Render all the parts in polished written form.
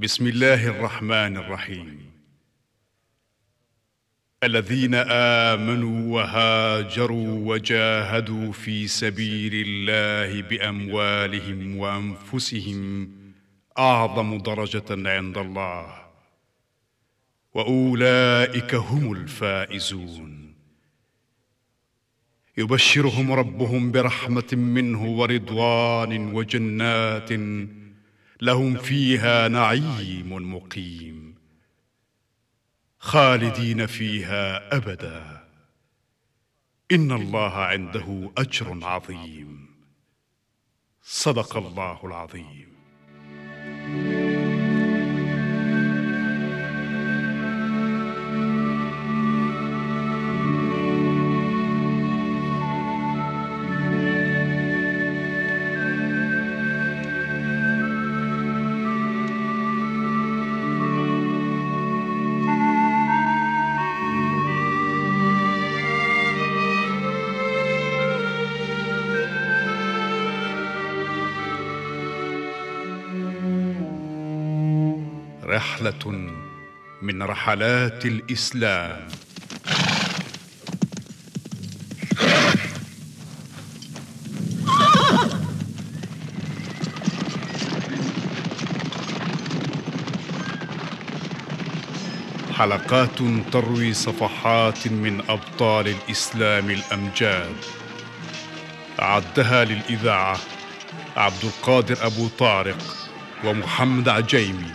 بسم الله الرحمن الرحيم. الذين آمنوا وهاجروا وجاهدوا في سبيل الله بأموالهم وأنفسهم أعظم درجة عند الله، وأولئك هم الفائزون. يبشرهم ربهم برحمة منه ورضوان وجنات لهم فيها نعيم مقيم خالدين فيها أبدا، إن الله عنده أجر عظيم. صدق الله العظيم. رحلة من رحلات الإسلام. حلقات تروي صفحات من أبطال الإسلام الأمجاد. أعدها للإذاعة عبد القادر أبو طارق ومحمد عجيمي.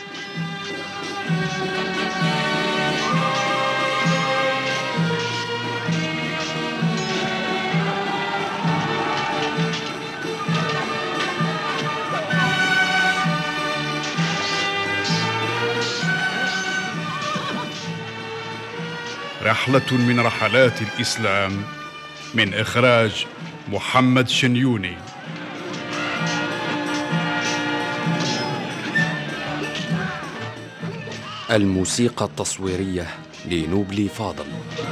رحلة من رحلات الإسلام، من إخراج محمد شنيوني. الموسيقى التصويرية لنوبلي فاضل.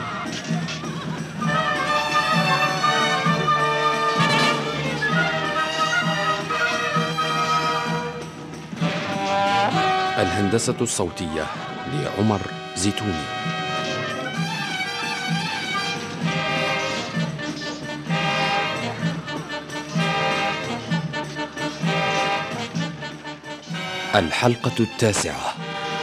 الهندسة الصوتية لعمر زيتوني. الحلقة 9.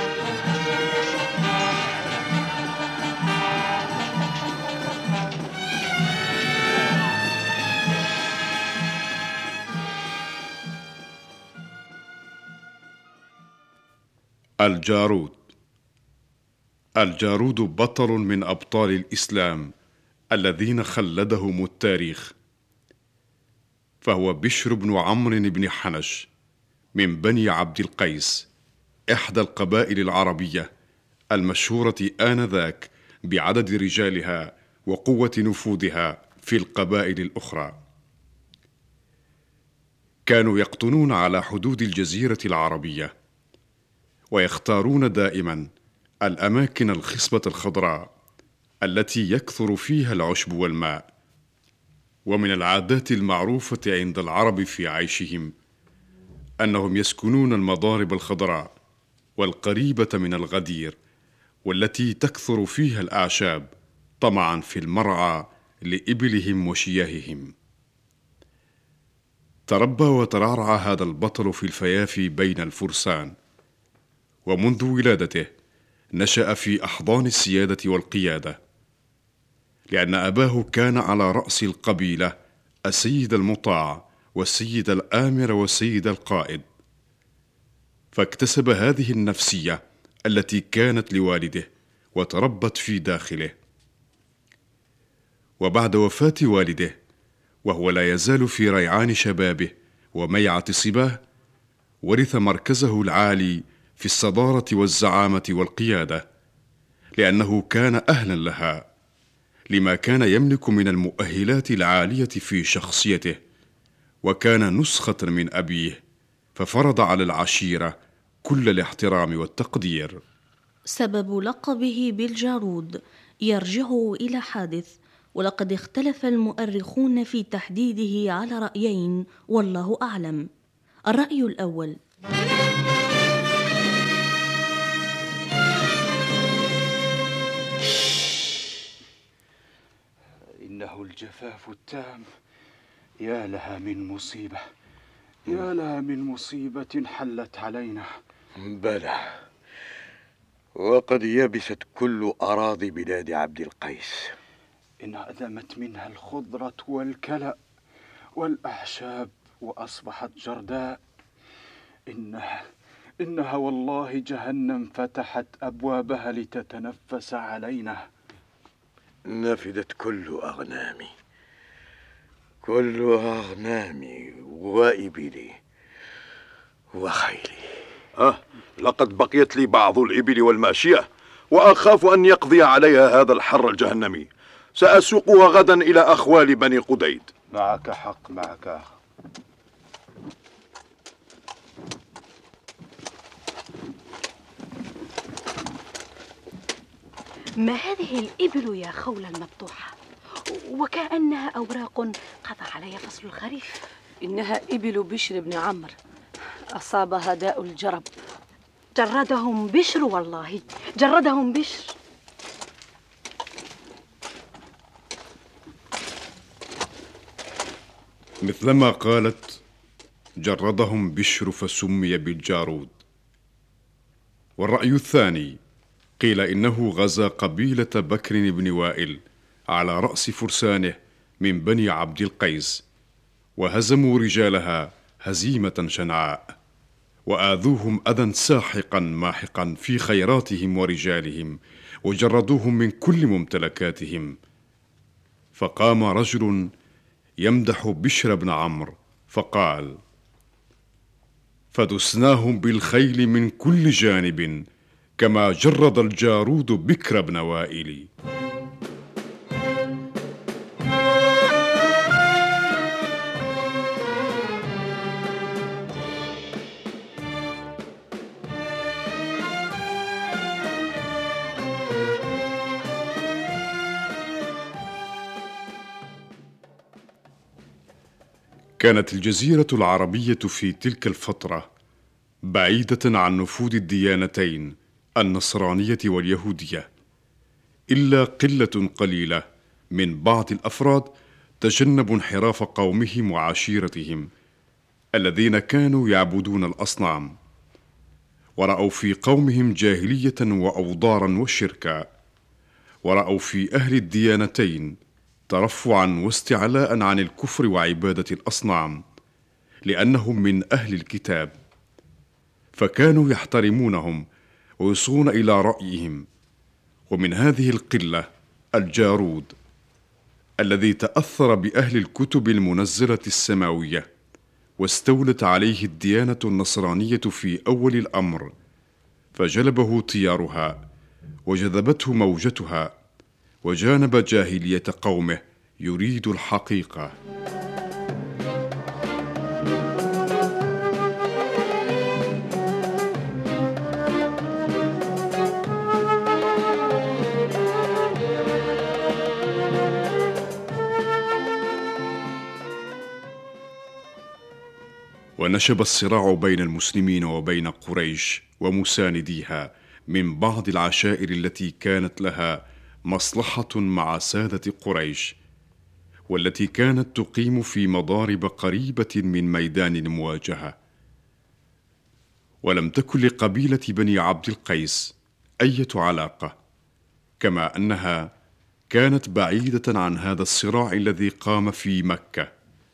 الجارود. الجارود بطل من أبطال الإسلام الذين خلدهم التاريخ، فهو بشر بن عمرو بن حنش من بني عبد القيس، إحدى القبائل العربية المشهورة آنذاك بعدد رجالها وقوة نفوذها في القبائل الأخرى. كانوا يقطنون على حدود الجزيرة العربية، ويختارون دائما الأماكن الخصبة الخضراء التي يكثر فيها العشب والماء. ومن العادات المعروفة عند العرب في عيشهم أنهم يسكنون المضارب الخضراء والقريبة من الغدير، والتي تكثر فيها الأعشاب طمعا في المرعى لإبلهم وشياههم. تربى وترعرع هذا البطل في الفيافي بين الفرسان، ومنذ ولادته نشأ في أحضان السيادة والقيادة، لأن أباه كان على رأس القبيلة السيد المطاع والسيد الآمر والسيد القائد، فاكتسب هذه النفسية التي كانت لوالده وتربت في داخله. وبعد وفاة والده وهو لا يزال في ريعان شبابه وميعة صباه، ورث مركزه العالي في الصدارة والزعامة والقيادة، لأنه كان أهلا لها، لما كان يملك من المؤهلات العالية في شخصيته، وكان نسخة من أبيه، ففرض على العشيرة كل الاحترام والتقدير. سبب لقبه بالجارود يرجع إلى حادث، ولقد اختلف المؤرخون في تحديده على رأيين والله أعلم. الرأي الأول: إنه الجفاف التام. يا لها من مصيبة، يا لها من مصيبة حلت علينا. بلى، وقد يبست كل أراضي بلاد عبد القيس. انعدمت منها الخضرة والكلأ والأعشاب وأصبحت جرداء. إنها والله جهنم فتحت أبوابها لتتنفس علينا. نفدت كل أغنامي وإبلي وخيلي. لقد بقيت لي بعض الإبل والماشية، وأخاف أن يقضي عليها هذا الحر الجهنمي. سأسوقها غدا إلى أخوال بني قديد. معك حق، معك. ما هذه الإبل يا خولة المبطوحة؟ وكأنها أوراق قضى عليها فصل الخريف. إنها إبل بشر بن عمرو، أصابها داء الجرب. جردهم بشر، والله جردهم بشر. مثلما قالت جردهم بشر فسمي بالجارود. والرأي الثاني قيل إنه غزا قبيلة بكر بن وائل على رأس فرسانه من بني عبد القيس، وهزموا رجالها هزيمة شنعاء، وآذوهم أذى ساحقا ماحقا في خيراتهم ورجالهم، وجردوهم من كل ممتلكاتهم. فقام رجل يمدح بشر بن عمرو فقال: فدسناهم بالخيل من كل جانب كما جرد الجارود بكر بن وائل. كانت الجزيرة العربية في تلك الفترة بعيدة عن نفوذ الديانتين النصرانية واليهودية، إلا قلة قليلة من بعض الأفراد تجنبوا انحراف قومهم وعشيرتهم الذين كانوا يعبدون الأصنام، ورأوا في قومهم جاهلية وأوضارا وشركا، ورأوا في أهل الديانتين ترفعا واستعلاء عن الكفر وعبادة الأصنام، لأنهم من أهل الكتاب، فكانوا يحترمونهم ويصغون إلى رأيهم. ومن هذه القلة الجارود الذي تأثر بأهل الكتب المنزلة السماوية، واستولت عليه الديانة النصرانية في أول الأمر، فجلبه تيارها وجذبته موجتها، وجانب جاهلية قومه يريد الحقيقة. ونشب الصراع بين المسلمين وبين قريش ومسانديها من بعض العشائر التي كانت لها مصلحة مع سادة قريش، والتي كانت تقيم في مضارب قريبة من ميدان المواجهة. ولم تكن لقبيلة بني عبد القيس أي علاقة، كما أنها كانت بعيدة عن هذا الصراع الذي قام في مكة.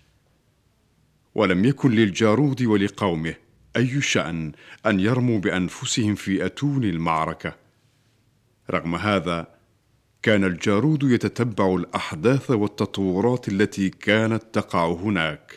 ولم يكن للجارود ولقومه أي شأن أن يرموا بأنفسهم في أتون المعركة. رغم هذا كان الجارود يتتبع الأحداث والتطورات التي كانت تقع هناك.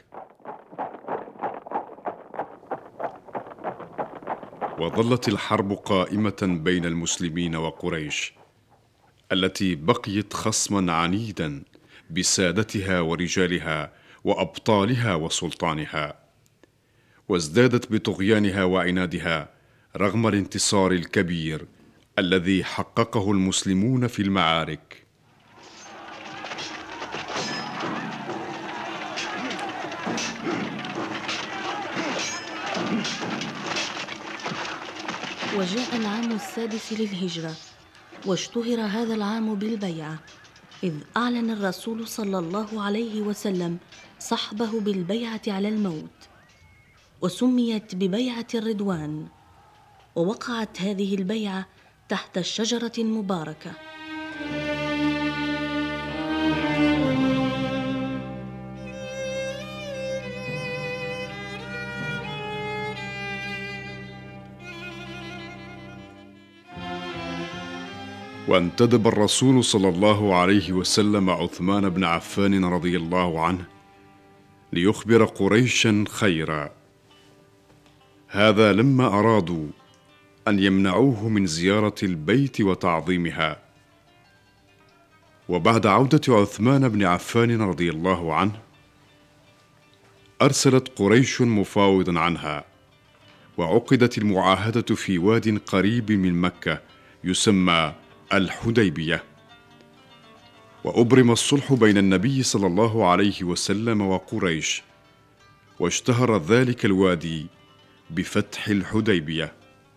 وظلت الحرب قائمة بين المسلمين وقريش، التي بقيت خصما عنيدا بسادتها ورجالها وأبطالها وسلطانها، وازدادت بطغيانها وعنادها رغم الانتصار الكبير الذي حققه المسلمون في المعارك. وجاء العام 6 للهجرة، واشتهر هذا العام بالبيعة، إذ أعلن الرسول صلى الله عليه وسلم صحبه بالبيعة على الموت، وسميت ببيعة الرضوان، ووقعت هذه البيعة تحت الشجرة المباركة. وانتدب الرسول صلى الله عليه وسلم عثمان بن عفان رضي الله عنه ليخبر قريشا خيرا، هذا لما أرادوا أن يمنعوه من زيارة البيت وتعظيمها. وبعد عودة عثمان بن عفان رضي الله عنه أرسلت قريش مفاوضا عنها، وعقدت المعاهدة في واد قريب من مكة يسمى الحديبية، وأبرم الصلح بين النبي صلى الله عليه وسلم وقريش، واشتهر ذلك الوادي بفتح الحديبية.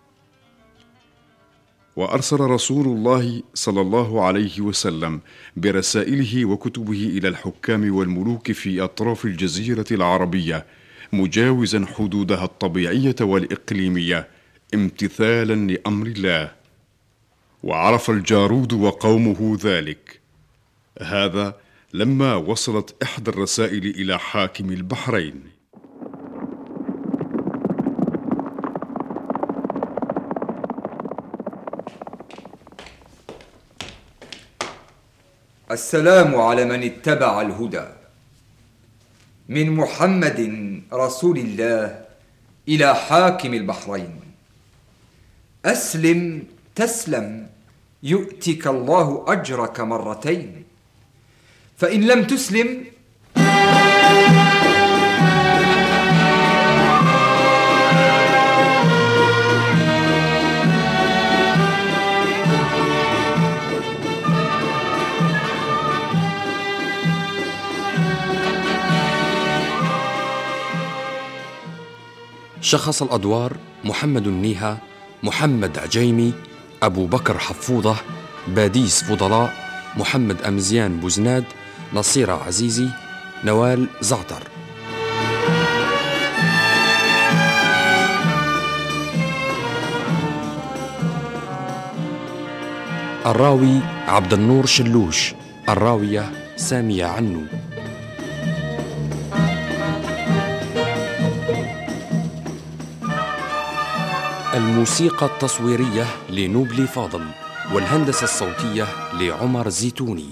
وأرسل رسول الله صلى الله عليه وسلم برسائله وكتبه إلى الحكام والملوك في أطراف الجزيرة العربية، مجاوزا حدودها الطبيعية والإقليمية امتثالا لأمر الله. وعرف الجارود وقومه ذلك، هذا لما وصلت إحدى الرسائل إلى حاكم البحرين: السلام على من اتبع الهدى، من محمد رسول الله إلى حاكم البحرين. أسلم تسلم، يؤتك الله أجرك مرتين، فإن لم تسلم شخص الأدوار: محمد النيها، محمد عجيمي، أبو بكر حفوظة، باديس فضلاء، محمد أمزيان بوزناد، نصيرة عزيزي، نوال زعتر. الراوي: عبد النور شلوش، الراوية: سامية عنو. الموسيقى التصويرية لنوبلي فاضل، والهندسة الصوتية لعمر زيتوني.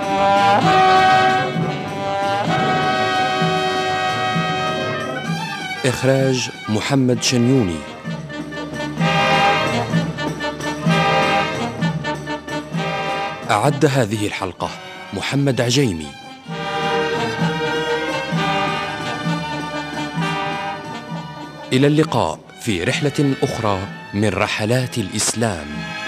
إخراج محمد شنيوني. أعد هذه الحلقة محمد عجيمي. إلى اللقاء في رحلة أخرى من رحلات الإسلام.